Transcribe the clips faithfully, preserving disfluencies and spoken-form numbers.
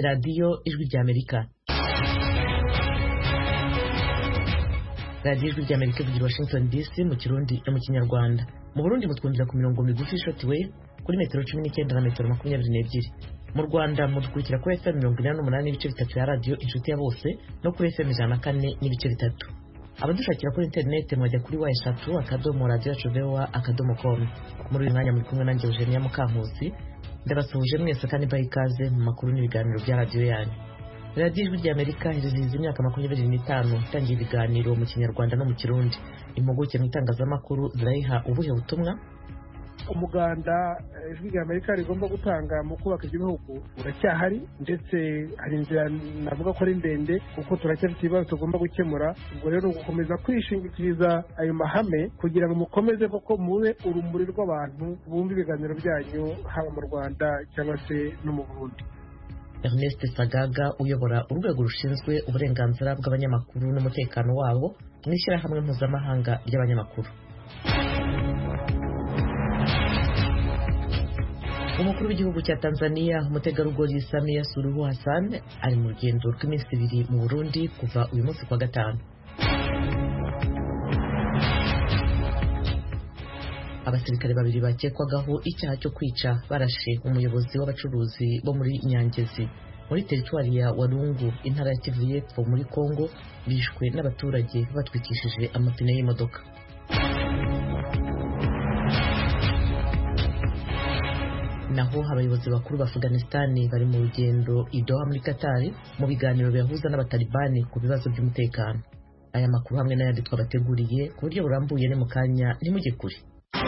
radiyo ijwi ry'Amerika. radiyo ijwi ry'Amerika ivugira Washington D C mu Kirundi no mu Kinyarwanda. Mu Burundi mutwumvira ku mirongo migufi shortwave kuri metero cumi n'icyenda na metero makumyabiri n'ebyiri. Mu Rwanda mudukurikira kuri F M mirongo inani n'umunani n'ibice bitatu ya radiyo Inshuti ya Bose no kuri F M ijana na kane n'ibice bitatu. Abadushakira kuri internet mwajya kuri wa eshatu akadomo radio yacu voa akadomo com. Muri uyu mwanya muri kumwe nanjye Eugenia Mukankusi, ndabasuhuje mwese kandi baha ikaze mu makuru n'ibiganiro bya radiyo yanyu. radiyo ijwi ry'Amerika irizihiza imyaka makumyabiri n'itanu itangiye ibiganiro mu Kinyarwanda no mu Kirundi. Impuguke mu itangazamakuru zirayiha ubuhe butumwa? Umuganda ijwi ry'Amerika rigomba gutanga mu kubaka igihugu uracyahari, ndetse hari inzira navuga ko ari ndende kuko turacyafite ibibazo tugomba gukemura. Ubwo rero gukomeza kwishingikiriza ayo mahame kugira ngo mukomeze koko mube urumuri rw'abantu bumva ibiganiro byanyu haba mu Rwanda cyangwa se no mu Burundi. Ernest Sagaga uyobora urwego rushinzwe uburenganzira bw'abanyamakuru n'umutekano wabo mu ishyirahamwe mpuzamahanga ry'abanyamakuru. Umukuru w'igihugu cya Tanzania umutegarugori Samia Suluhu Hassan ari mu rugendo rw'iminsi ibiri mu Burundi kuva uyu munsi kwa gatanu. Abasirikare babiri bakekwagaho icyaha cyo kwica barashe umuyobozi w'abacuruzi bo muri Nyangezi muri teritwari ya Walungu intara ya Kivu y'Epfo muri Kongo bishwe n'abaturage batwikishije amapine y'imodoka. Naho abayobozi bakuru ba Afghanistan bari mu rugendo i Doha muri Qatar mu biganiro bihuza n'abatalibani ku bibazo by'umutekano. Aya makuru hamwe n'ayandi twabateguriye ku buryo burambuye ni mu kanya ntimujye kure.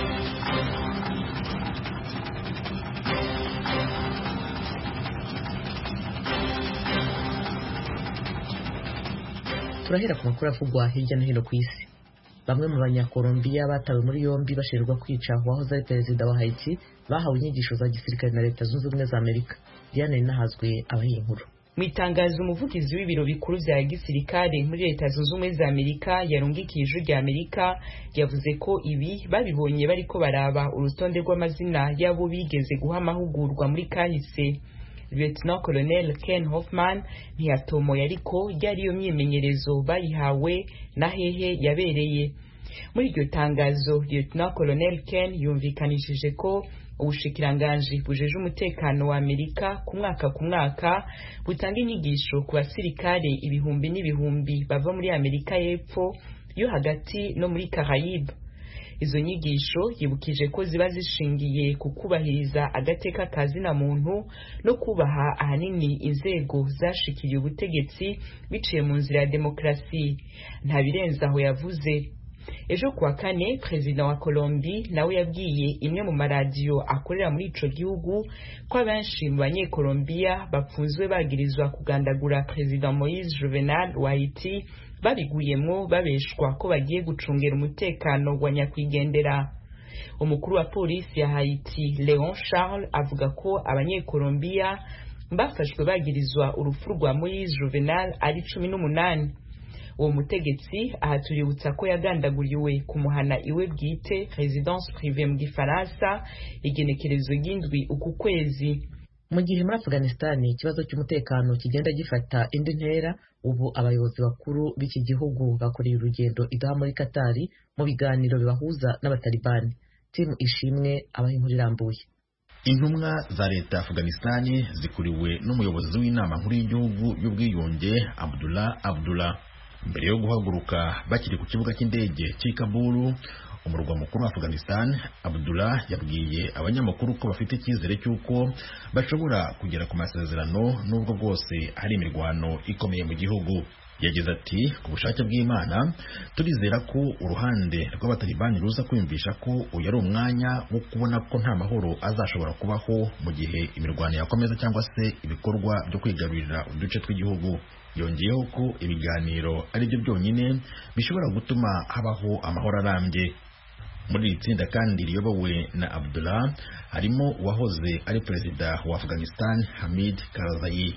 Turahera ku makuru avugwa hirya no hino ku isi. Bamwe mu banyakolombiya batawe muri yombi bashinjwa kwica uwahoze ari perezida wa Haiti bahawe inyigisho za gisirikare na Leta Zunze Ubumwe za Amerika. Diane Nahazwe abaye inkuru. Mu itangazo umuvugizi w'ibiro bikuru bya gisirikare muri Leta Zunze Ubumwe za Amerika yarungikije ijwi rya Amerika yavuze ko ibi babibonye bariko baraba urutonde rw'amazina y'abo bigeze guha amahugurwa muri kahise. Lieutenant Colonel Ken Hoffman ntiyatomoye ariko ryari iyo myimenyerezo bayihawe na hehe yabereye. Muri iryo tangazo Lieutenant Colonel Ken yumvikanishije ko ubushikiranganji bujeje umutekano wa Amerika ku mwaka ku mwaka butanga inyigisho ku basirikare ibihumbi n'ibihumbi bava muri Amerika y'Epfo yo hagati no muri Caraïbe. Izo nyigisho yibukije ko ziba zishingiye ku kubahiriza agateka kazina muntu no kubaha ahanini inzego zashikiriye ubutegetsi biciye mu nzira ya demokrasi. Nta birenze aho yavuze. Ejo kuwa kane Perezida wa Colombie nawe yabwiye imwe mu maradiyo akorera muri ico gihugu ko abenshi mu banyekolombiya bapfunzwe bagirizwa kugandagura Perezida Moise Juvenal wa Haiti babiguyemwo babeshwa ko bagiye gucungera umutekano wa nyakwigendera. Umukuru wa polisi ya Haiti Leon Charles avuga ko abanyekolombiya bafashwe bagirizwa urupfu rwa Moise Juvenal ari cumi n'umunani. Uwo mutegetsi ahatuributsa ko yagandaguriwe kumuhana iwe bwite Residence Privée mu Gifaransa igenekerezo y'indwi uku kwezi. Mu gihe muri Afghanistan ikibazo cy'umutekano kigenda gifata indi ntera, ubu abayobozi bakuru b'iki gihugu bakoreye urugendo i Doha muri Qatar mu biganiro bibahuza n'abatalibani. Tim Ishimwe abaha inkuru irambuye. Intumwa za leta ya Afghanistan zikuriwe n'umuyobozi w'inama nkuru y'igihugu y'ubwiyunge Abdullah Abdullah. Mbere yo guhaguruka bakiri ku kibuga cy'indege cy'i Kabul umurwa mukuru wa Afghanistan, Abdullah yabwiye abanyamakuru ko bafite icyizere cy'uko bashobora kugera ku masezerano nubwo bwose hari imirwano ikomeye mu gihugu. Yagize ati ku bushake bw'Imana turizera ko uruhande rw'abatalibani ruza kwiyumvisha ko uyu ari umwanya wo kubona ko nta mahoro azashobora kubaho mu gihe imirwano yakomeza cyangwa se ibikorwa byo kwigarurira uduce tw'igihugu. Yongeyeho ko ibiganiro ari byo byonyine bishobora gutuma habaho amahoro arambye. Muri iri tsinda kandi riyobowe na Abdullah harimo uwahoze ari perezida wa Afghanistan Hamid Karzai.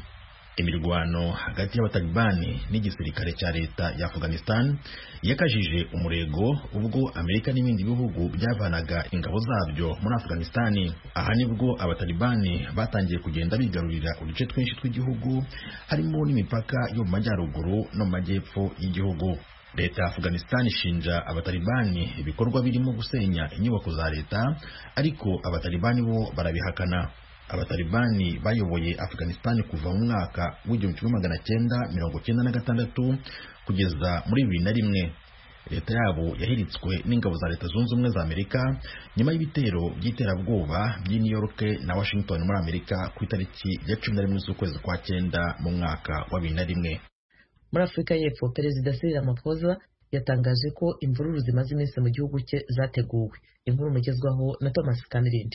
Imirwano hagati y'abatalibani n'igisirikare cya leta ya Afghanistan yakajije umurego ubwo Amerika n'ibindi bihugu byavanaga ingabo zabyo muri Afghanistan. Aha nibwo abatalibani batangiye kugenda bigarurira uduce twinshi tw'igihugu harimo n'imipaka yo mu majyaruguru no mu majyepfo y'igihugu. Leta ya Afghanistan ishinja abatalibani ibikorwa birimo gusenya inyubako za leta, ariko abatalibani bo barabihakana. Abatalibani bayoboye Afghanistan kuva mu mwaka w'igihumbi kimwe magana cyenda mirongo cyenda na gatandatu kugeza muri bibiri na rimwe. Leta yabo yahiritswe n'ingabo za Leta Zunze Ubumwe za Amerika nyuma y'ibitero by'iterabwoba by'i New York na Washington muri Amerika ku itariki ya cumi na rimwe z'ukwezi kwa cyenda mu mwaka wa bibiri na rimwe. Muri Afurika y'Epfo, Perezida Cyril Ramaphosa yatangaje ko imvururu zimaze iminsi mu gihugu cye zateguwe. Inkuru mugezwaho na Thomas Kamirindi.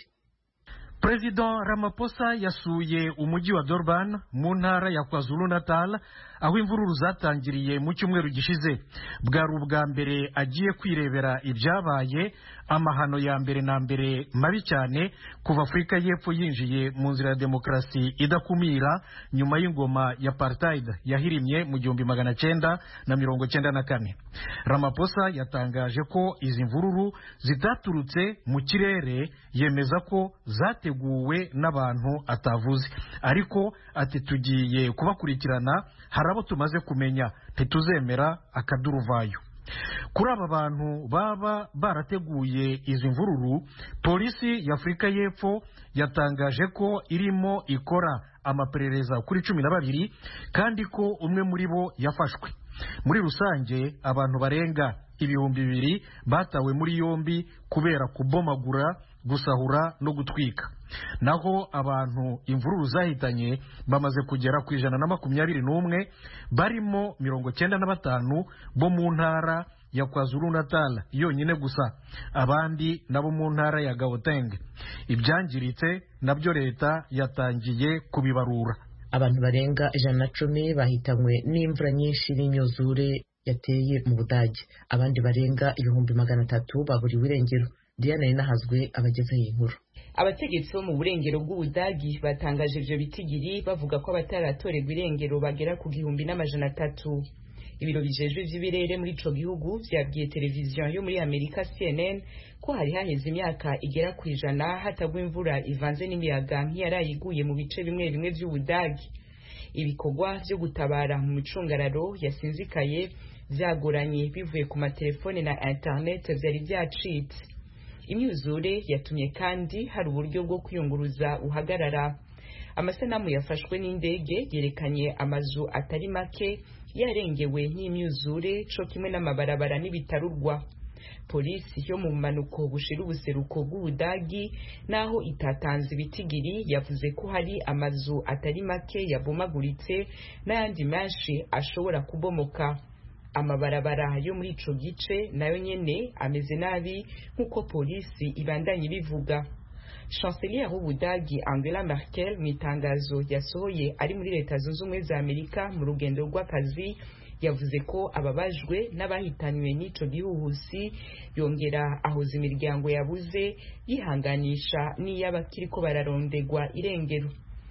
Perezida Ramaphosa yasuye umujyi wa Durban mu ntara ya KwaZulu Natal aho imvururu zatangiriye mu cyumweru gishize. Bwari ubwa mbere agiye kwirebera ibyabaye, amahano ya mbere na mbere mabi cyane kuva Afurika y'Epfo yinjiye mu nzira ya demokarasi idakumira nyuma y'ingoma ya apartheid yahirimye mu gihumbi magana cyenda na mirongo cyenda na kane. Ramaphosa yatangaje ko izi mvururu zitaturutse mu kirere, yemeza ko zateguwe n'abantu atavuze, ariko ati tugiye kubakurikirana, hari abo tumaze kumenya, ntituzemera akaduruvayo. Kuri aba bantu baba barateguye izi mvururu, polisi ya Afurika y'Epfo yatangaje ko irimo ikora amaperereza kuri cumi na babiri kandi ko umwe muri bo yafashwe. Muri rusange abantu barenga ibihumbi bibiri batawe muri yombi kubera kubomagura, gusahura no gutwika. Naho abantu imvururu zahitanye bamaze kugera ku ijana na makumyabiri n'umwe, barimo mirongo cyenda na batanu bo mu ntara ya KwaZulu Natal yonyine gusa, abandi nabo mu ntara ya Gauteng. Ibyangiritse nabyo leta yatangiye kubibarura. Abantu barenga ijana na cumi bahitanywe n'imvura nyinshi n'imyuzure yateye mu Budage. Abandi barenga ibihumbi magana atatu baburiwe irengero. Diana Ninahazwe abagezeho iyi nkuru. Abategetsi bo mu burengero bw'Ubudagi batangaje ivyo bitigiri bavuga ko abataratorerwa irengero bagera ku gihumbi n'amajana atatu. Ibiro bijejwe vy'ibirere muri ico gihugu vyabwiye televiziyo yo muri Amerika C N N ko hari haheze imyaka igera ku ijana hatagwa imvura ivanze n'imiyaga nk'iyarayiguye mu bice bimwe bimwe vy'Ubudagi. Ibikorwa vyo gutabara mu micungararo yasinzikaye vyagoranye bivuye ku matelefone na internet vyari vyacitse. Imyuzure yatumye kandi hari uburyo bwo kwiyunguruza uhagarara. Amasanamu yafashwe n'indege yerekanye amazu atari make yarengewe n'imyuzure, co kimwe n'amabarabara n'ibitarurwa. Polisi yo mu manuko bushira ubuseruko bw'Ubudagi naho itatanze ibitigiri yavuze ko hari amazu atari make yabomaguritse n'ayandi menshi ashobora kubomoka. Amabarabara yo muri ico gice nayo nyene ameze nabi nkuko polisi ibandanye bivuga. Chancelier w'Ubudagi Angela Merkel mu itangazo yasohoye ari muri Leta Zunze Ubumwe za Amerika mu rugendo rw'akazi yavuze ko ababajwe n'abahitanywe n'ico gihuhusi, yongera ahoza imiryango yabuze yihanganisha n'iy'abakiriko bararondegwa irengero.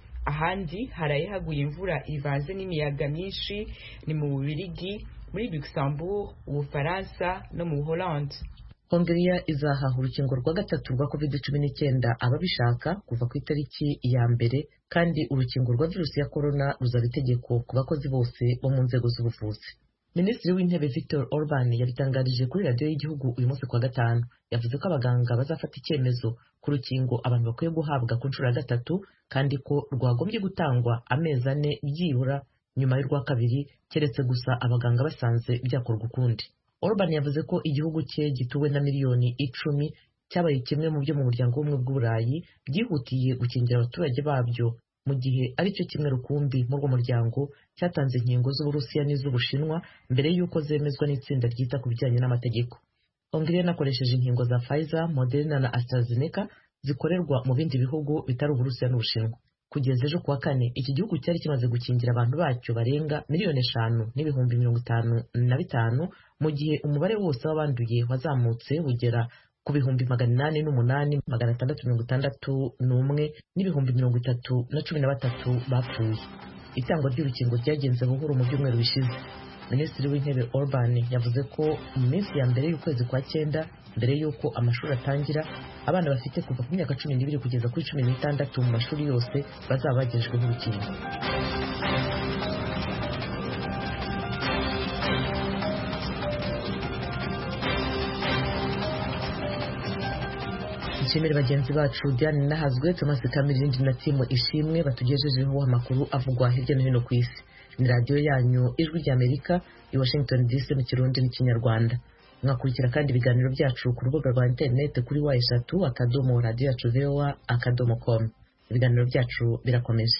Ahandi haraye haguye imvura ivanze n'imiyaga myinshi ni mu Bubiligi, muri Luxembourg, Ubufaransa no mu Holland. Hongiriya izahaha urukingo rwa gatatu rwa covid cumi n'icyenda ababishaka kuva ku itariki ya mbere, kandi urukingo rwa virusi ya corona ruzaba itegeko ku bakozi bose bo mu nzego z'ubuvuzi. Minisitiri w'Intebe Viktor Orban yabitangarije kuri radiyo y'igihugu uyu munsi kwa gatanu. Yavuze ko abaganga bazafata icyemezo ku rukingo abantu bakwiye guhabwa ku nshuro ya gatatu, kandi ko rwagombye gutangwa amezi ane byibura nyuma y'urwa kabiri, keretse gusa abaganga basanze byakorwa ukundi. Orban yavuze ko igihugu cye gituwe na miliyoni icumi cyabaye kimwe mu byo mu muryango w'ubumwe bw'Uburayi byihutiye gukingira abaturage babyo, mu gihe ari cyo kimwe rukumbi muri uwo muryango cyatanze inkingo z'Uburusiya n'iz'Ubushinwa mbere y'uko zemezwa n'itsinda ryita ku bijyanye n'amategeko. Hongiriya yanakoresheje inkingo za Pfizer, Moderna na AstraZeneca zikorerwa mu bindi bihugu bitari Uburusiya n'Ubushinwa. Kugeza ejo kuwa kane, iki gihugu cyari kimaze gukingira abantu bacyo barenga miliyoni eshanu n'ibihumbi mirongo itanu na bitanu, mu gihe umubare wose w'abanduye wazamutse ugera ku bihumbi magana inani n'umunani magana atandatu mirongo itandatu n'umwe n'ibihumbi mirongo itatu na cumi na batatu bapfuye. itangwa ry'urukingo ryagenze buhoro mu byumweru bishize. Minisitiri w'Intebe Orban yavuze ko mu minsi ya mbere y'ukwezi kwa cyenda mbere y'uko amashuri atangira abana bafite kuva ku myaka cumi n'ibiri kugeza kuri cumi n'itandatu mu mashuri yose bazaba bagejejweho urukingo. Nshimire bagenzi bacu Diane Nahazwe, Thomas Kamirindi na Timo Ishimwe batugejejeho amakuru avugwa hirya no hino ku isi. Ni radiyo yanyu Ijwi ry'Amerika i Washington D C mu Kirundi n'Ikinyarwanda. Mwakurikira kandi ibiganiro byacu ku rubuga rwa interineti kuri wa eshatu akadomo radiyo yacu voa akadomo com. Ibiganiro byacu birakomeje.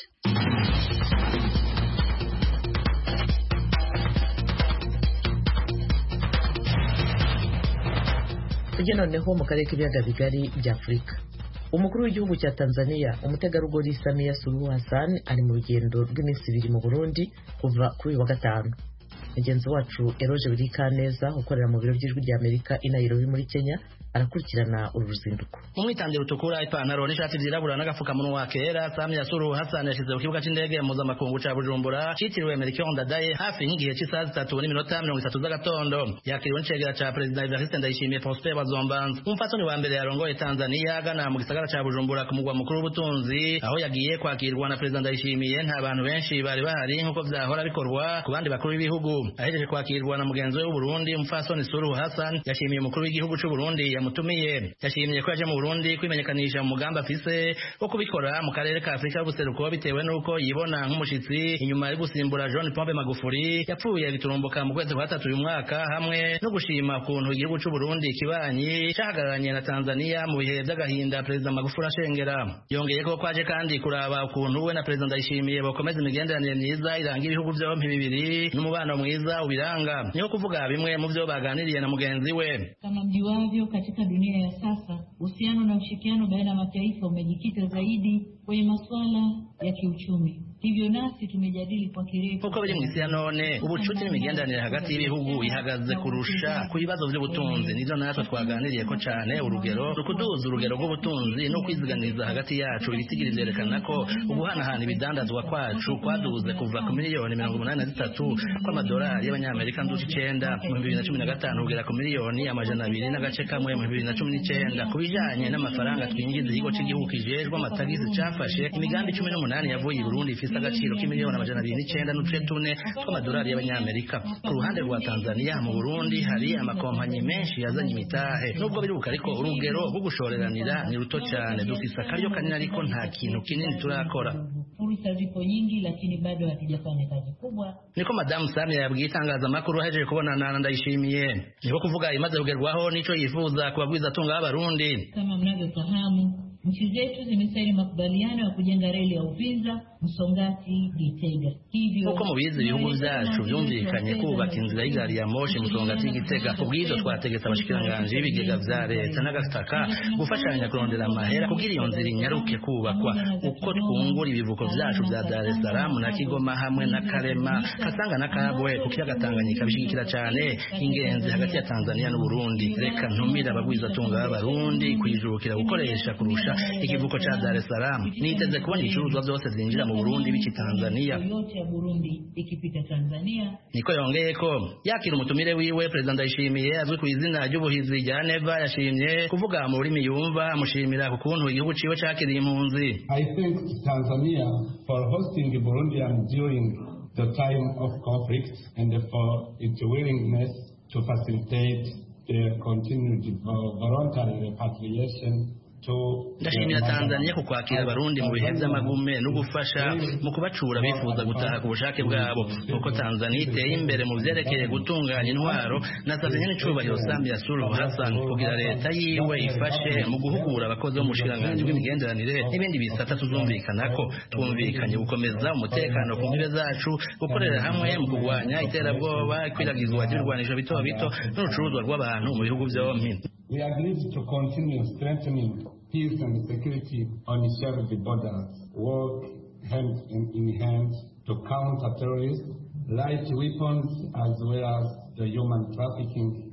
Tujye noneho mu karere k'ibiyaga bigari bya Afurika. Umukuru w'igihugu cya Tanzania umutegarugori Samia Suluhu Hassan ari mu rugendo rw'iminsi ibiri mu Burundi kuva kuri uyu wa gatanu. Mugenzi wacu Eroge Burikaneza ukorera mu biro by'Ijwi ry'Amerika i Nairobi muri Kenya arakurikirana uru ruzinduko. Umwitandiro utukura, ipantaro n'ishati byirabura n'agafukamunwa kera, Samia Suluhu Hassan yashyize ku kibuga cy'indege mpuzamakungu ca Bujumbura cyitiriwe Melchior Ndadaye hafi nk'igihe cy'isaha zitatu n'iminota mirongo itatu z'agatondo. Yakiriwe n'icegera ca Perezida Evariste Ndayishimiye Prosper Bazombanza, umupfasoni wa mbere yarongoye Tanzania agana mu gisagara ca Bujumbura ku mugwa mukuru w'ubutunzi, aho yagiye kwakirwa na Perezida Ndayishimiye. Nta bantu benshi bari bahari nk'uko vyahora bikorwa ku bandi bakuru b'ibihugu. Ahejeje kwakirwa na mugenzi we w'Uburundi, umupfasoni Suluhu Hassan yashimiye umukuru w'igihugu c'u Burundi mutumiye. Yashimye ko yaje mu Burundi kwimenyekanisha mu mugambi afise wo kubikora mu karere ka Afrika y'ubuseruko bitewe nuko yibona nk'umushitsi inyuma yo gusimbura John Pombe Magufuli yapfuye biturumbuka mu kwezi kwa gatatu uyu mwaka, hamwe no gushima kuntu igihugu c'u Burundi kibanyi cyahagararanye na Tanzania mu bihe by'agahinda Perezida Magufuli ashengera. Yongeye ko kwaje kandi kuraba ukuntu we na Perezida Ndayishimiye bakomeza imigenderanire myiza iranga ibihugu byombi bibiri n'umubano mwiza ubiranga. Niyo kuvuga bimwe mu byo baganiriye na mugenzi we. Kama mjuavyo, katika dunia ya sasa uhusiano na ushirikiano baina ya mataifa umejikita zaidi kwenye masuala ya kiuchumi. Hivyo nasi tumejadili kwa kirefu uko biri mu isi ya none ubucuti n'imigenderanire hagati y'ibihugu ihagaze kurusha ku bibazo by'ubutunzi. Nivyo natwe twaganiriye ko cyane urugero rukuduza urugero rw'ubutunzi no kwiziganiza hagati yacu. Ibitigiri vyerekana ko uguhanahana ibidandazwa kwacu kwaduze kuva ku miliyoni mirongo umunani na zitatu kw'amadolari y'abanyamerika nduci icenda mu bibiri na cumi na gatanu kugera ku miliyoni amajana abiri n'agace kamwe mu bibiri na cumi n'icenda. Ku bijanye n'amafaranga twinjiza, ikigo cy'igihugu kijejwe amatagisi cafashe imigambi cumi n'umunani yavuye i Burundi ifise agaciro k'imiliyoni amajana abiri n'icenda n'uduce tune tw'amadolari y'abanyamerika. Ku ruhande rwa Tanzania, mu Burundi hari amakompanyi menshi yazanye imitahe. Nubwo biruka ariko urugero rwo gushoreranira ni ruto cyane. Dufise akaryo kanini ariko nta kintu kinini turakora. Fursa zipo nyingi lakini bado hatujafanya kazi kubwa. Niko Madamu Samia yabwiye itangazamakuru ahejeje kubonana na Ndayishimiye. Niko kuvuga imaze kugerwaho nico yifuza kubagwiza tunga y'Abarundi. Kama mnavyofahamu, nchi zetu zimesaini makubaliano ya kujenga reli ya Uvinza Msongati Gitega. Hivyo uko mubizi ibihugu byacu byumvikanye kubaka inzira y'igari ya moshi Msongati Gitega. Ubwizo twategetse abashikiranganje b'ibigega vya leta n'agataka gufashanya kurondera amahera kugira iyo nzira inyaruke kubakwa. Uko twungura ibivuko vyacu vya Dar es Salaam na Kigoma hamwe na Karema, Kasanga na Kabwe ku kiyaga Tanganyika bishigikira cyane ingenzi hagati ya Tanzania n'u Burundi. Reka ntumira abagwiza tunga y'Abarundi kwijukira gukoresha kurusha ikivuko cha Dar es Salaam. Niteze kubona ibicuruzwa byose zinjira mu Burundi biki Tanzania. Yote ya Burundi ikipita Tanzania. Niko yongeye ko yakira umutumire wiwe Perezida Ndayishimiye azwi ku izina ry'ubuhizi rya Neva yashimye kuvuga mu rurimi yumva amushimira ku kuntu igihugu ciwe cakiriye impunzi. I thank Tanzania for hosting the Burundians during the time of conflict and for its willingness to facilitate the continued voluntary repatriation. Ndashimira Tanzania ku kwakira Abarundi mu bihe by'amagume no gufasha mu kubacura bifuza gutaha ku bushake bwabo. Kuko Tanzania iteye imbere mu vyerekeye gutunganya intwaro, nasavye n'icubahiro Samia Suluhu Hassan kugira leta yiwe ifashe mu guhugura abakozi bo mu bushikiranganje bw'imigenderanire n'ibindi bisata tuzumvikanako. Twumvikanye gukomeza umutekano ku mbibe zacu, gukorera hamwe mu kurwanya iterabwoba, ikwiragizwa ry'ibirwanisho bito bito n'urucuruzwa rw'abantu mu bihugu byombi. We agreed to continue strengthening peace and security on shared borders, work hand in, in hand to counter terrorism, light weapons, as well as the human trafficking in the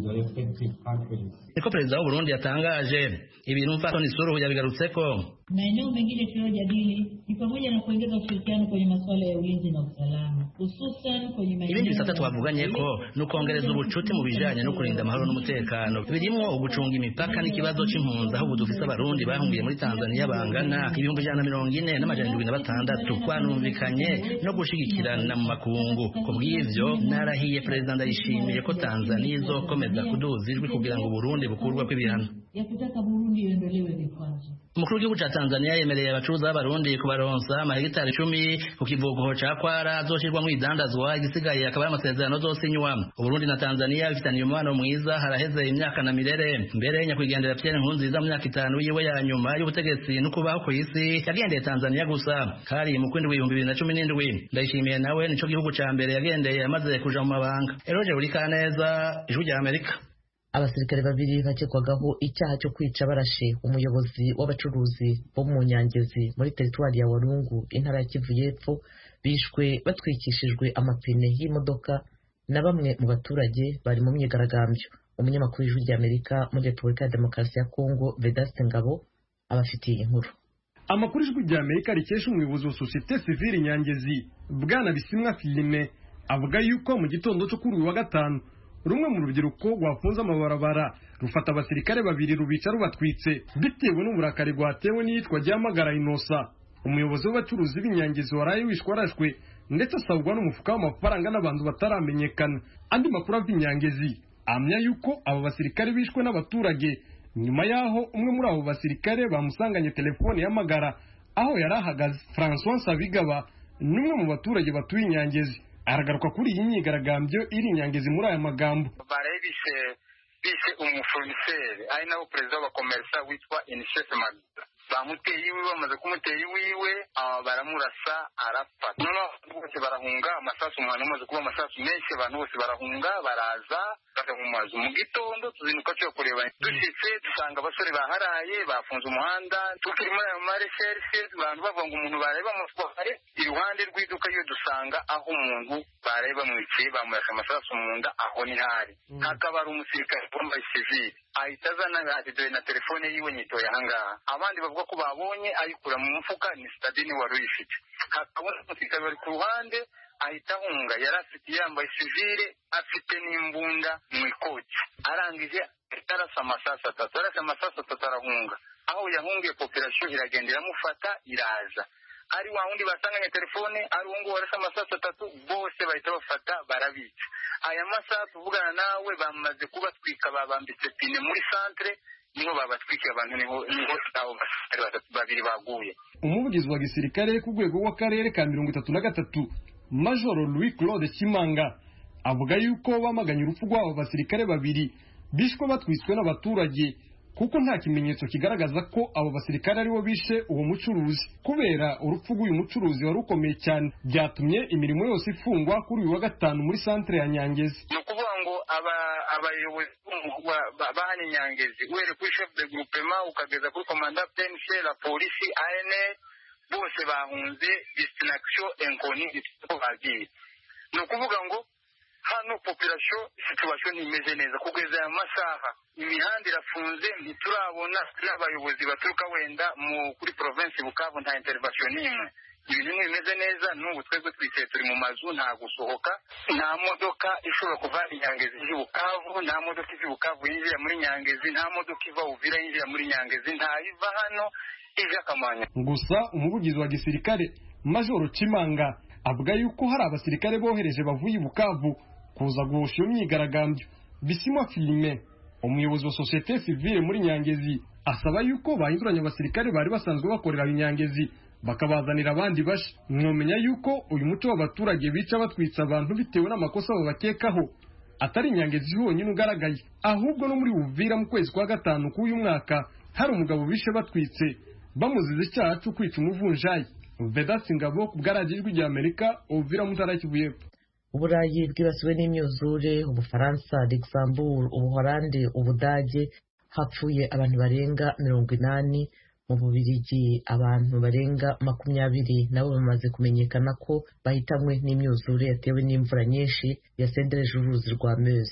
the respective countries. Niko perezida w'u Burundi yatangaje ibintu Mfatoni Suluhu yabigarutseko. Maeneo mengine tuliyojadili ni pamoja na kuongeza ushirikiano kwenye masuala ya ulinzi na usalama, hususan kwenye maeneo. Ibindi bisata twavuganye ko no kongereza ubucuti mu bijanye no kurinda amahoro n'umutekano. Birimo ugucunga imipaka n'ikibazo c'impunzi aho budufise abarundi bahungiye muri Tanzania bangana ibihumbi ijana na mirongo ine n'amajana indwi na batandatu. Twanumvikanye no gushigikirana mu makungu. Ku bw'ivyo narahiye perezida Ndayishimiye ko Tanzania izokomeza kuduza ijwi kugira ngo Burundi bukurwa kw'ibihano. Ya kutaka Burundi iondolewe vikwazo. Umukuru w'igihugu ca Tanzania yemereye abacuruzi b'abarundi kubaronsa amahegitari icumi ku kivugo ca Kwara azoshirwa mu idandazwa, igisigaye akaba ari amasezerano azosinywa. Uburundi na Tanzania bifitaniye umubano mwiza haraheze imyaka na mirere. Mbere nyakwigendera Pierre Nkurunziza mu myaka itanu yiwe ya nyuma y'ubutegetsi no kubaho ku isi yagendeye Tanzania gusa, hari mu kwindwi ibihumbi bibiri na cumi n'indwi. Ndayishimiye nawe nico gihugu ca mbere yagendeye amaze kuja mu mabanga. Eroje Burikaneza, Ijwi rya Amerika. Abasirikare babiri bakekwagaho icyaha cyo kwica barashe umuyobozi w'abacuruzi bo mu Nyangezi muri teritwari ya Walungu intara ya Kivu y'Epfo bishwe batwikishijwe amapine y'imodoka na bamwe mu baturage bari mu myigaragambyo. Umunyamakuru w'Ijwi rya Amerika muri Repubulika ya Demokarasi ya Kongo Vedaste Ngabo abafitiye inkuru. Amakuru Ijwi rya Amerika rikesha umuyobozi wa Societe Civile Nyangezi Bwana Bisimwa Filime avuga yuko mu gitondo cyo kuri uyu wa gatanu rumwe mu rubyiruko rwafunze amabarabara rufata abasirikare babiri rubica rubatwitse bitewe n'uburakari rwatewe n'iyitwa ryamagara Inosa. Umuyobozi w'abacuruzi b'Inyangezi waraye wishwe arashwe ndetse asabwa n'umufuka w'amafaranga n'abantu bataramenyekana. Andi makuru ava Inyangezi amya yuko abo basirikare bishwe n'abaturage nyuma yaho umwe muri abo basirikare bamusanganye telefone y'amagara aho yari ahagaze. François Sabigaba n'umwe mu baturage batuye Inyangezi aragaruka kuri iyi myigaragambyo iri Inyangezi muri aya magambo. Barabishe bishe umufoniseri ari nawe perezida w'abakomersa witwa Inchef Magda. Bamuteye iwe bamaze kumuteye iwe baramurasa arapfa. Noneho bose barahunga amasasu umwana umaze kuba amasasu menshi abantu bose barahunga baraza baje mu mazu mu gitondo tuzinuka cyo kureba dushitse dusanga abasore baharaye bafunze umuhanda tukiri muri ayo marecherche abantu bavanga umuntu bareba mu tware iruhande rw'iduka iyo dusanga aho umuntu bareba mu iki bamurasha amasasu mu nda aho ni hari hakaba ari umusirikare wambaye civil ahita azana ati na telefone yiwe nyitoye ahangaha abandi bavuga ko babonye ayikura mu mufuka ni stadini wari uyifite hakaba umusirikare bari ku ruhande ahita ahunga yari afite yambaye civile afite n'imbunda mu ikoti arangije arasa amasasu atatu arasa amasasu atatu arahunga aho yahungiye population iragenda iramufata iraza ari wa wundi basanganye telefone ari uwo ngo warasa amasasu atatu bose bahita bafata barabica. Aya masasu tuvugana nawe bamaze kubatwika babambitse pine muri centre niho babatwikira abantu niho niho abo basirikare babiri baguye. Umuvugizi wa gisirikare ku rwego w'akarere ka mirongo itatu na gatatu Major Louis Claude Kimanga avuga yuko bamaganye urupfu rw'abo basirikare babiri bishwe batwiswe n'abaturage kuko nta kimenyetso kigaragaza ko abo basirikare aribo bishe uwo mucuruzi. Kubera urupfu rw'uyu mucuruzi wari ukomeye cyane byatumye imirimo yose ifungwa kuri uyu wa gatanu muri centre ya Nyangezi. Ni ukuvuga ngo aba abayobozi bahanye Nyangezi uhere kuri chef de groupement ukageza kuri commandant chef la police A N L bose bahunze destination inconnue ko bagiye. Ni ukuvuga ngo hano population situation imeze neza kugeza aya masaha imihanda irafunze ntiturabona n'abayobozi baturuka wenda mu kuri province Bukavu nta intervention nimwe. Ibintu bimeze neza n'ubu twebwe twise turi mu mazu nta gusohoka nta modoka ishobora kuva Nyangezi ije Bukavu nta modoka ije Bukavu yinjira muri Nyangezi nta modoka iva Uvira yinjira muri Nyangezi nta iva hano ije Kamanya. Gusa umuvugizi wa gisirikare Major Kimanga avuga yuko hari abasirikare bohereje bavuye Bukavu kuza guhosha iyo myigaragambyo. Bisimwa Filime umuyobozi wa Societe Civile muri Nyangezi asaba yuko bahinduranya abasirikare bari basanzwe bakorera Nyangezi bakabazanira abandi bashe. Mwomenya yuko uyu muco w'abaturage bica batwitsa abantu bitewe n'amakosa babakekaho atari Nyangezi honyine ugaragaye, ahubwo no muri Uvira mu kwezi kwa gatanu k'uyu mwaka hari umugabo bishe batwitse bamuzize icyaha cyo kwica umuvunjayi. Vedaste Ngabo ku bwaragijwe rya Amerika Uvira mu ntara y'Kivu y'Epfo. Uburayi bwibasiwe n'imyuzure, Ubufaransa, Luxembourg, Ubuholandi, Ubudage hapfuye abantu barenga mirongo inani. Mu Bubiligi abantu barenga makumyabiri nabo bamaze kumenyekana ko bahitanwe n'imyuzure yatewe n'imvura nyinshi yasendereje uruzi rwa Meuse.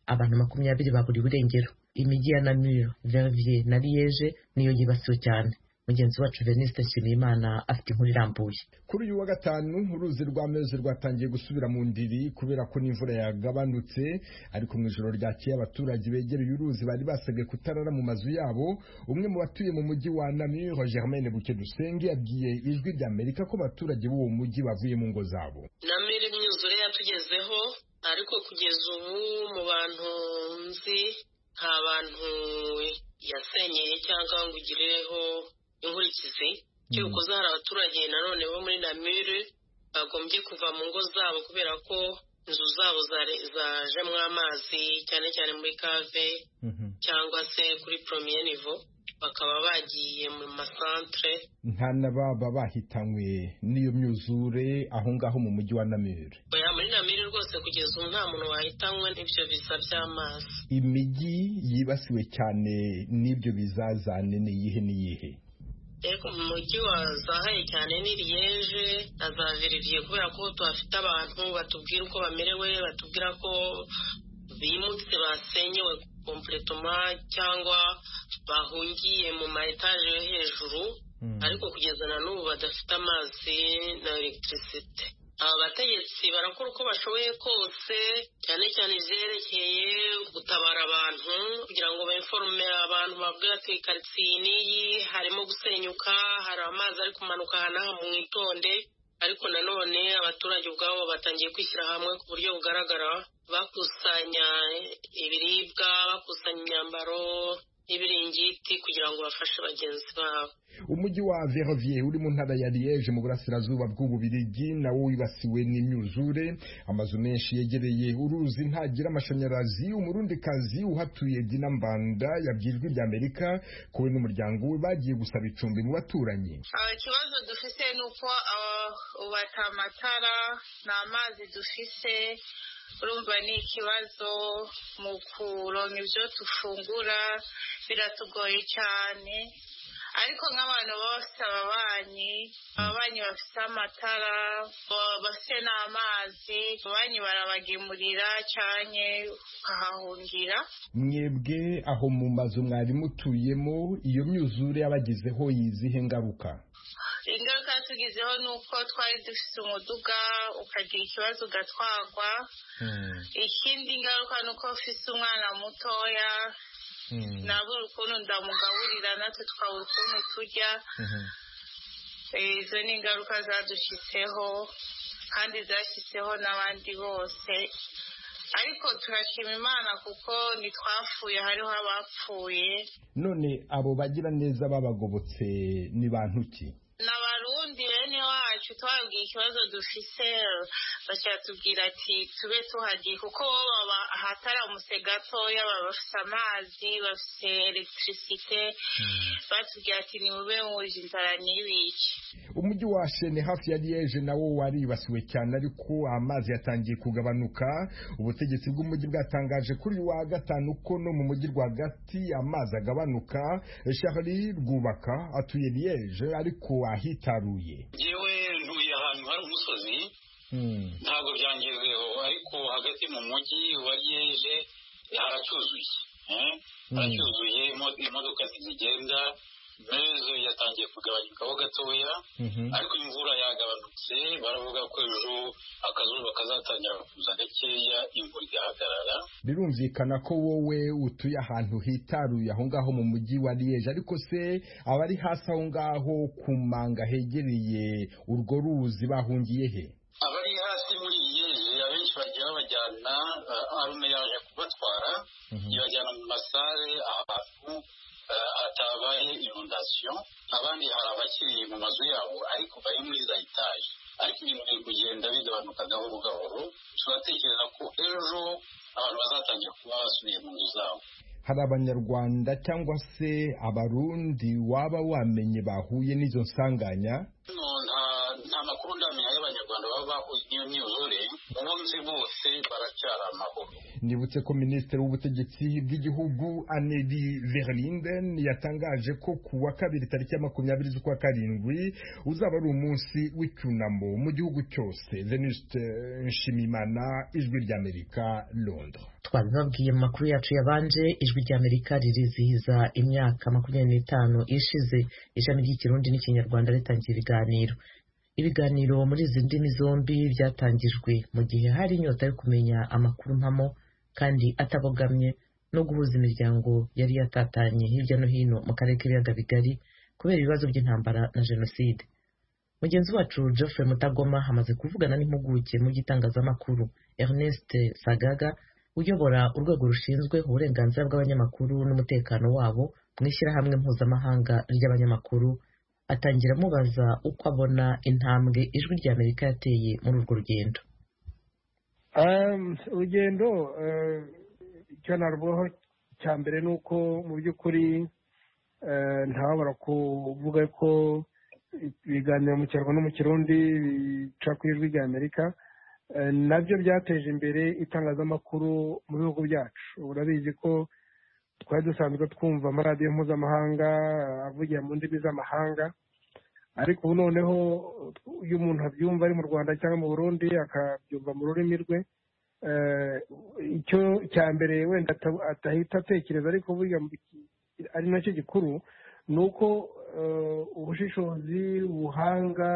abantu makumyabiri baburiwe irengero. Imijyi ya Namur, Verviers na Liège niyo yibasiwe cyane. Mugenzi wacu Veniste Nshimiyimana afite inkuru irambuye. Kuri uyu wa gatanu uruzi rwa Meuse rwatangiye gusubira mu ndiri kubera ko n'imvura yagabanutse, ariko mu ijoro ryakeye abaturage begereye uruzi bari basabwe kutarara mu mazu yabo. Umwe mu batuye mu mujyi wa Namur, Germaine Bukedusenge, yabwiye Ijwi ry'Amerika ko abaturage b'uwo mujyi bavuye mu ngo zabo. Namur imyuzure yatugezeho, ariko kugeza ubu mu bantu nzi nta bantu yasenyeye cyangwa ngo igireho inkurikizi. Cyuko zahara abaturage nanone bo muri Namur bagombye kuva mu ngo zabo kubera ko inzu zabo zajemwo amazi cyane cyane muri cave cyangwa se kuri premier niveau, bakaba bagiye mu masantre. Nta nababa bahitanywe n'iyo myuzure aho ngaho mu mujyi wa Namur. Oya, muri Namur rwose kugeza ubu nta muntu wahitanywe n'ibyo biza by'amazi. Imijyi yibasiwe cyane n'ibyo bizazane ni iyihe n'iyihe? Eko mu mujyi wazahaye cyane ni Liège na za Verviers kubera ko tuhafite abantu batubwira uko bamerewe, batubwira ko bimutse basenyewe completement cyangwa bahungiye mu ma etage yo hejuru, ariko kugeza na n'ubu badafite amazi na electricity. Abategetsi barakora uko bashoboye kose, cyane cyane ivyerekeye gutabara abantu kugira ngo bainforme abantu babwira ati quartier niyi harimo gusenyuka, hari amazi ari kumanuka hanaha mu itonde. Ariko nanone abaturage ubwabo batangiye kwishyira hamwe ku buryo bugaragara, bakusanya ibiribwa, bakusanya imyambaro ibiringiti kugira ngo bafashe bagenzi babo. Umujyi wa Verviers uri mu ntara ya Liège mu burasirazuba bw'Ububirigi nawo wibasiwe n'imyuzure. Amazu menshi yegereye uruzi ntagira amashanyarazi. Umurundikazi uhatuye Dina Mbanda yabwiye Ijwi ry'Amerika ko we n'umuryango we bagiye gusaba icumbi mu baturanyi. Ikibazo dufise nuko ubata amatara n'amazi dufise, urumva ni ikibazo mu kuronka ibyo tufungura biratugoye cyane. Ariko nk'abantu bose ababanyi ababanyi bafite amatara bafite n'amazi, ababanyi barabagemurira cyane ukahahungira. Mwebwe aho mu mazu mwari mutuyemo iyo myuzure yabagizeho yizihe ngaruka? Ingaruka tugizeho nuko twari dufite umuduga ukagira ikibazo ugatwagwa. Ikindi ingaruka nuko ufite umwana mutoya, nabura ukuntu ndamugaburira natwe twabura ukuntu turya. Izo ni ingaruka zadushyitseho kandi zashyitseho n'abandi bose, ariko turashima Imana kuko ntitwapfuye, hariho abapfuye. None abo bagira neza babagobotse ni bantu ki? N'abarundi bene wacu twabwiye ikibazo dufise, bacyatubwira ati tube tuhagiye kuko baba ahataramutse gatoya, baba bafite amazi, bafite electricité. Batubwira ati nimube muje inzara n'ibice. Umujyi wa Chene hafi ya Liège nawo waribasiwe cyane, ariko amazi yatangiye kugabanuka. Ubutegetsi bw'umujyi bwatangaje kuri wa gatanu ko no mu mujyi rwagati amazi agabanuka. Charlie Rwubaka atuye Liège ariko ahitaruye. Yewe ntuye ahantu hari umusozi, ntabwo byangezeho, ariko hagati mu mujyi wa Liège haracyuzuye. Haracyuzuye, imodoka zigenda, Meuse yatangiye kugabanyukaho gatoya, ariko imvura yagabanutse. Baravuga ko ejo akazuba kazatangira kuza gakeya, imvura igahagarara. Birumvikana ko wowe utuye ahantu hitaruye aho ngaho mu mujyi wa Liège, ariko se abari hasi aho ngaho ku manga hegereye urwo ruzi bahungiye he? Abari hasi muri Liège abenshi bagiye babajyana, arume yaje kubatwara ibajyana mu masare ahantu hatabaye inundation. Abandi hari abakiri mu mazu yabo ariko bari muri za etaje, ariko ibintu biri kugenda bigabanuka gahoro gahoro. Turatekereza ko ejo abantu bazatangira kuba basubiye mu nzu zabo. Hari abanyarwanda cyangwa se abarundi waba wamenye bahuye n'izo nsanganya? No, nta nta makuru ndamenya y'abanyarwanda baba bahuye n'iyo myuzure. umunsi bose baracyari amahoro. Nibutse ko minisitiri w'ubutegetsi bw'igihugu Anneli Verlinden yatangaje ko ku wa kabiri tariki ya makumyabiri z'ukwa karindwi uzaba ari umunsi w'icyunamo mu gihugu cyose. Venuste Nshimimana, Ijwi ry'Amerika, Londres. Twabibabwiye mu makuru yacu yabanje, Ijwi ry'Amerika ririzihiza imyaka makumyabiri n'itanu ishize ishami ry'ikirundi n'ikinyarwanda ritangiye ibiganiro. Ibiganiro muri izi ndimi zombi byatangijwe mu gihe hari inyota yo kumenya amakuru mpamo kandi atabogamye no guhuza imiryango yari yatatanye hirya no hino mu karere k'ibiyaga bigari kubera ibibazo by'intambara na jenoside. Mugenzi wacu Geoffrey Mutagoma hamaze kuvugana n'impuguke mu by'itangazamakuru Ernest Sagaga uyobora urwego rushinzwe uburenganzira bw'abanyamakuru n'umutekano wabo mu ishyirahamwe mpuzamahanga ry'abanyamakuru. Atangira amubaza uko abona intambwe Ijwi ry'Amerika yateye muri urwo rugendo. urugendo icyo narubaho cya mbere ni uko mu by'ukuri ntababara kuvuga ko ibiganiro mu kinyarwanda no mu kirundi bica ku Ijwi ry'Amerika nabyo byateje imbere itangazamakuru mu bihugu byacu. Urabizi ko twari dusanzwe twumva amaradiyo mpuzamahanga avugira mu ndimi z'amahanga, ariko ubu noneho iyo umuntu abyumva ari mu Rwanda cyangwa mu Burundi akabyumva mu rurimi rwe, icyo cya mbere wenda atahita atekereza ariko burya ari nacyo gikuru ni uko ubushishozi, ubuhanga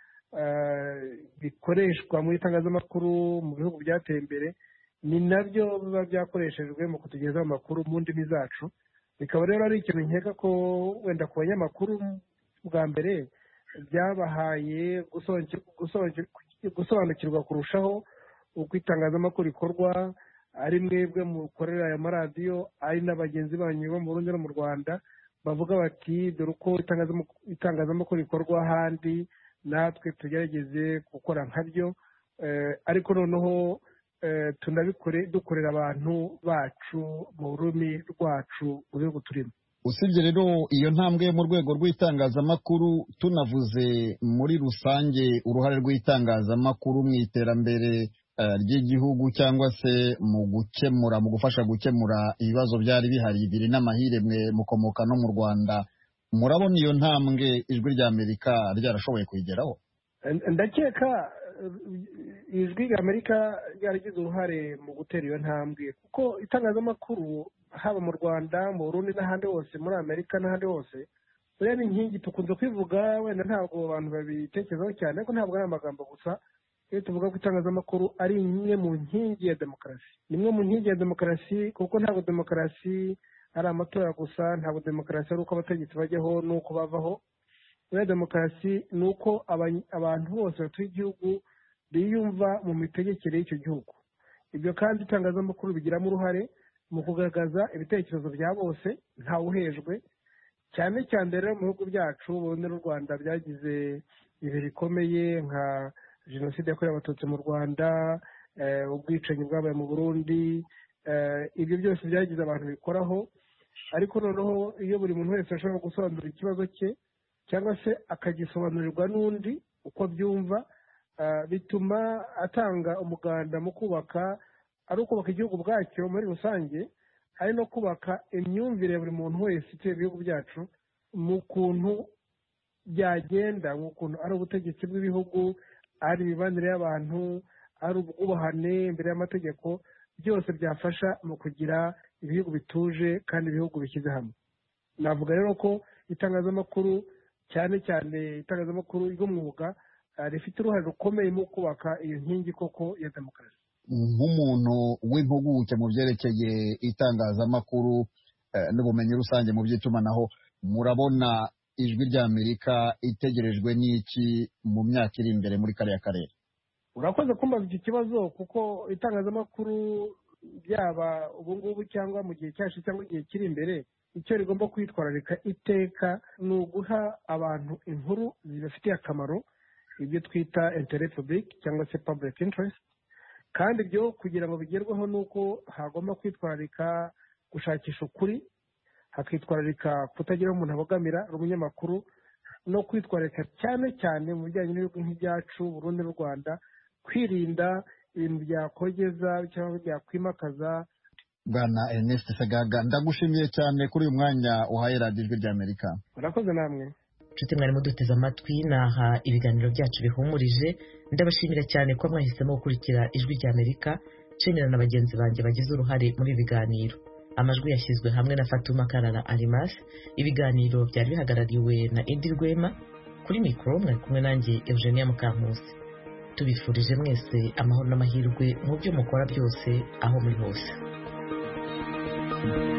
bikoreshwa mu itangazamakuru mu bihugu byateye imbere ni nabyo biba byakoreshejwe mu kutugezaho amakuru mu ndimi zacu. Bikaba rero ari ikintu nkeka ko wenda ku banyamakuru bwa mbere byabahaye gusobanukirwa kurushaho uko itangazamakuru rikorwa, ari mwebwe mukorera aya maradiyo, ari n'abagenzi banyu bo mu Burundi no mu Rwanda bavuga bati dore uko itangazamakuru rikorwa ahandi, natwe tugerageze gukora nkabyo, ariko noneho tunabikore dukorera abantu bacu mu rurimi rwacu mu bihugu turimo. Usibye rero iyo ntambwe mu rwego rw'itangazamakuru, tunavuze muri rusange uruhare rw'itangazamakuru mu iterambere ry'igihugu cyangwa se mu gukemura mu gufasha gukemura ibibazo byari bihari biri n'amahire mwe mukomoka no mu Rwanda, murabona iyo ntambwe Ijwi ry'Amerika ryarashoboye kuyigeraho? Ndakeka Ijwi ry'Amerika ryaragize uruhare mu gutera iyo ntambwe, kuko itangazamakuru haba mu Rwanda, mu Burundi n'ahandi hose, muri Amerika n'ahandi hose, buriya ni inkingi tukunze kwivuga, wenda ntabwo abantu babitekerezaho cyane, ariko ntabwo ari amagambo gusa. Iyo tuvuga ko itangazamakuru ari imwe mu nkingi ya demokarasi, ni imwe mu nkingi ya demokarasi, kuko ntabwo demokarasi ari amatora gusa, ntabwo demokarasi ari uko abategetsi bajyaho n'uko bavaho. Buriya demokarasi ni uko abantu bose batuye igihugu biyumva mu mitegekere y'icyo gihugu. Ibyo kandi itangazamakuru bigiramo uruhare mu kugaragaza ibitekerezo bya bose ntawuhejwe, cyane cyane rero mu bihugu byacu Burundi n'u Rwanda byagize ibihe bikomeye nka jenoside yakorewe abatutsi mu Rwanda, ubwicanyi bwabaye mu Burundi, ibyo byose byagize abantu bikoraho. Ariko noneho iyo buri muntu wese ashobora gusobanura ikibazo cye cyangwa se akagisobanurirwa n'undi uko abyumva, bituma atanga umuganda mu kubaka, ari ukubaka igihugu bwacyo muri rusange, ari no kubaka imyumvire ya buri muntu wese ituye ibihugu byacu mu kuntu byagenda, mu kuntu ari ubutegetsi bw'ibihugu, ari imibanire y'abantu, ari ubwubahane imbere y'amategeko, byose byafasha mu kugira ibihugu bituje kandi ibihugu bishyize hamwe. Navuga rero ko itangazamakuru, cyane cyane itangazamakuru ry'umwuga, rifite uruhare rukomeye mu kubaka iyo nkingi koko ya demokarasi. Nk'umuntu w'impuguke mu byerekeye itangazamakuru n'ubumenyi rusange mu by'itumanaho, murabona Ijwi ry'Amerika itegerejwe n'iki mu myaka iri imbere muri kariya karere? Urakoze kumbaza iki kibazo, kuko itangazamakuru byaba ubu ngubu cyangwa mu gihe cyacu cyangwa igihe kiri imbere, icyo rigomba kwitwararika iteka ni uguha abantu inkuru zibafitiye akamaro, ibyo twita intérêt public cyangwa se public interest. Kandi ibyo kugira ngo bigerweho ni uko hagomba kwitwararika gushakisha ukuri, hakitwararika kutagira umuntu abogamira ari umunyamakuru, no kwitwararika cyane cyane mu bijyanye n'ibihugu nk'ibyacu Burundi n'u Rwanda, kwirinda ibintu byakogeza cyangwa byakwimakaza. Bwana Ernest Sagaga, ndagushimiye cyane kuri uyu mwanya uhaye radiyo ijwi ry'Amerika. Murakoze namwe. Nshuti mwari muduteze amatwi, naha ibiganiro byacu bihumurije. Ndabashimira cyane ko mwahisemo gukurikira ijwi ry'Amerika. Nshimira na bagenzi banjye bagize uruhare muri ibi biganiro. Amajwi yashyizwe hamwe na Fatuma Karara Alimas. Ibiganiro byari bihagarariwe na Indi Rwema. Kuri mikoro mwari kumwe nanjye Eugenia Mukankusi. Tubifurije mwese amahoro n'amahirwe mu byo mukora byose aho muri hose.